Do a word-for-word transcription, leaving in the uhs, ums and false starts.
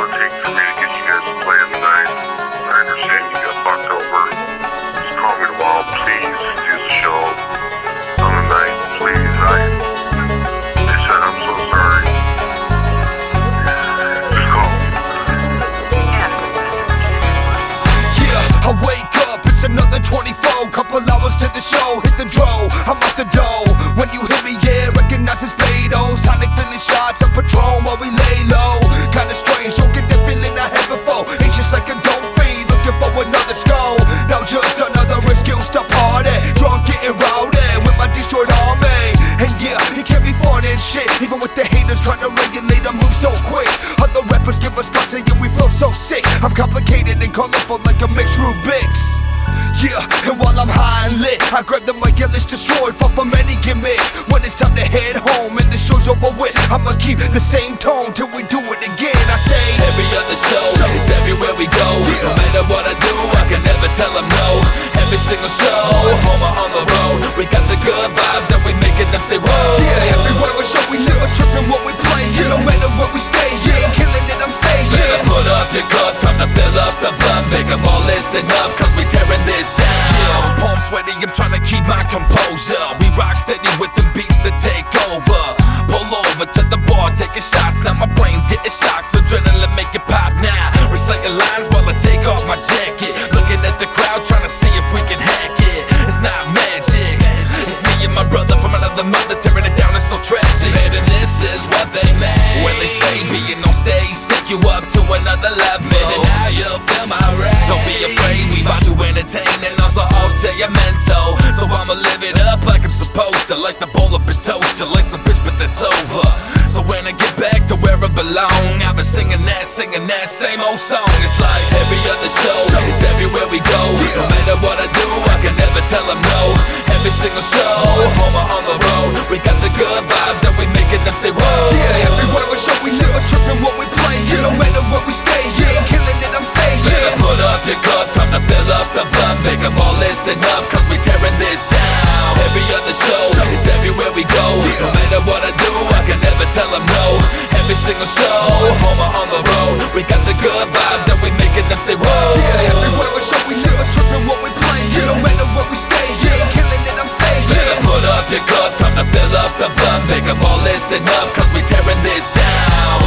will it take for me to get you guys to play every night? I understand you got fucked over. Just call me tomorrow, please. Do the show on the night, please. I, I said I'm so sorry. Just call me. Yeah, I wake up, it's another twenty-four. Couple hours to the show, hit the draw, I'm off the dough. When you hear me, yeah, recognize it's Betos. Tonic filling shots of Patron while we lay low. Kinda strange, don't get that feeling I had before. Anxious like a dope fiend, looking for another skull. Now just another excuse to party. Drunk, getting rowdy with my destroyed army. And yeah, it can't be fun and shit. Even with the haters trying to regulate, I move so quick. Other rappers give us spots and we flow so sick. I'm complicated and colorful like a mixed Rubik's. Yeah, and while I'm high and lit, I grab the mic and let's destroy, fuck from any gimmick. When it's time to head home and the show's over with, I'ma keep the same tone till we do it again. I say every other show, it's everywhere we go. No matter what I do, I can never tell them no. Every single show, home or on the road, we got the good vibes and we making them say whoa. Yeah, everywhere we show, we never tripping what we play. Yeah, no matter where we stay, yeah, killing it, I'm saying. Yeah, put up your cup, time to fill up the blood. Make them all listen up, cause we tearing this down. Yeah, palm sweaty, I'm trying to keep my composure. We rock steady with the beats that take over. Pull over to the bar, taking shots. Now my brain's getting shocks, adrenaline make it pop now. Reciting lines while I take off my jacket. Looking at the crowd, trying to see if we can hack it. It's not magic, it's me and my brother from another mother. Tearing it down, it's so tragic. Baby, this is what they made. When they say being on stage take you up to another level, and now you'll feel my rage. Don't be afraid, we about to entertain and also alter your mental. So I'ma live it up like I'm supposed to. Like the bowl of toast, like some bitch, but that's over. So when I get back to where I belong, I've been singing that, singing that same old song. It's like every other show, it's everywhere we go. No matter what I do, I can never tell them no. Every single show, home or on the road, we got the good vibes and we making them say whoa. Yeah, everywhere we show, we never tripping what we play. Yeah, no matter where we stay, yeah, killing it, I'm saying. Yeah, put up your cup, time to fill up the blood. Make them all listen up, cause we tearing this down. Every other show, it's everywhere we go. No matter what I do, I can never tell them no. Every single show, home or on the road, we got the good vibes and we making them say whoa. Yeah, everywhere we show, we never tripping what we play. Yeah, no matter where we stay, yeah, killing it, I'm saying. Yeah, put up your cup, time to fill up the blood. Make them all listen up, cause we tearing this down.